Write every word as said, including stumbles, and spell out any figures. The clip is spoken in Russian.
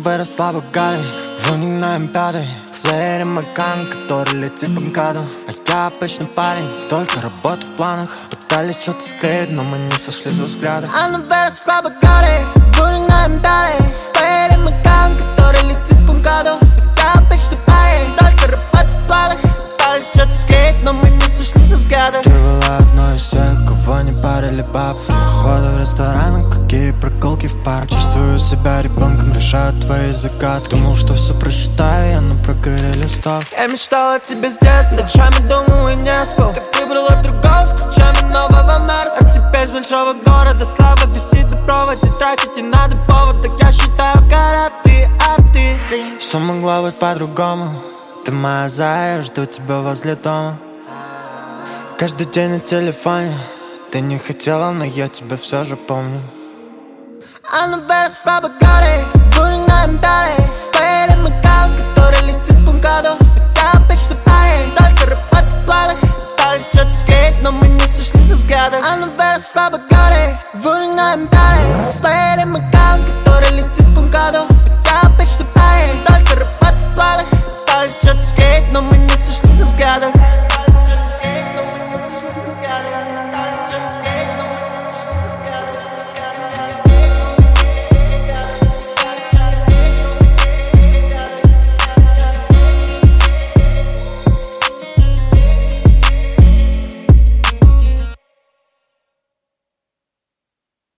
выросла богатый, вроде на импятой. В флеере Макан, который летит по МКАДу. А я обычный парень, только работа в планах. Пытались что-то скрыть, но мы не сошлись в взглядах. Она выросла богатый, вроде на импятой. В флеере Макан, который летит по МКАДу. А я обычный парень, только работа в планах. Пытались что-то скрыть, но мы не сошлись в взглядах. Ты была одной из тех, кого не парили баб. Походы в рестораны, какие прогулки в парк. Чувствую себя ребенком, решаю твои загадки. Думал, что все просчитаю, я на прогоре листов. Я мечтала о тебе с детства, ночами думал и не спал. Ты выбрала другого с ключами нового Мерса. А теперь с большого города слава висит на проводе. Тратить не надо повод, так я считаю, гора ты, а ты. Все могло быть по-другому. Ты моя зая, жду тебя возле дома. Каждый день на телефоне. Ты не хотела, но я тебя все же помню. Она выросла богатый, вроде на импятой. В флеере Макан,